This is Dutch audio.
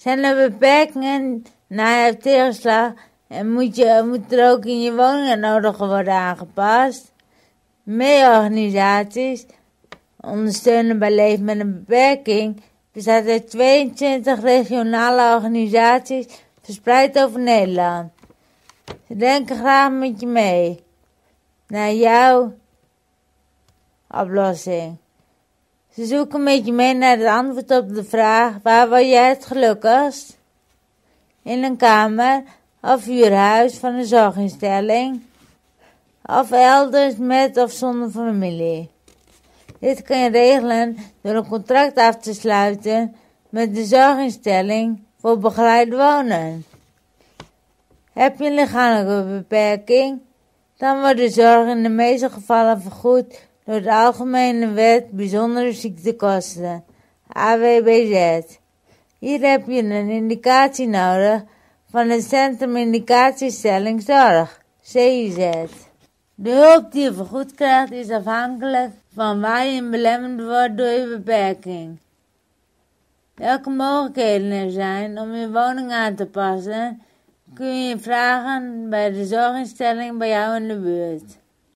Zijn er beperkingen na je tegenslag en moet er ook in je woning nodige worden aangepast? Meer organisaties ondersteunen bij leven met een beperking bestaat uit 22 regionale organisaties verspreid over Nederland. Ze denken graag met je mee naar jouw oplossing. Ze zoeken met je mee naar het antwoord op de vraag: waar word jij het gelukkigst? In een kamer of huurhuis van een zorginstelling of elders met of zonder familie. Dit kan je regelen door een contract af te sluiten met de zorginstelling voor begeleid wonen. Heb je een lichamelijke beperking, dan wordt de zorg in de meeste gevallen vergoed door de Algemene Wet Bijzondere Ziektekosten, AWBZ. Hier heb je een indicatie nodig van het Centrum Indicatiestelling Zorg, CIZ. De hulp die je vergoed krijgt is afhankelijk van waar je belemmerd wordt door je beperking. Welke mogelijkheden er zijn om je woning aan te passen, kun je vragen bij de zorginstelling bij jou in de buurt.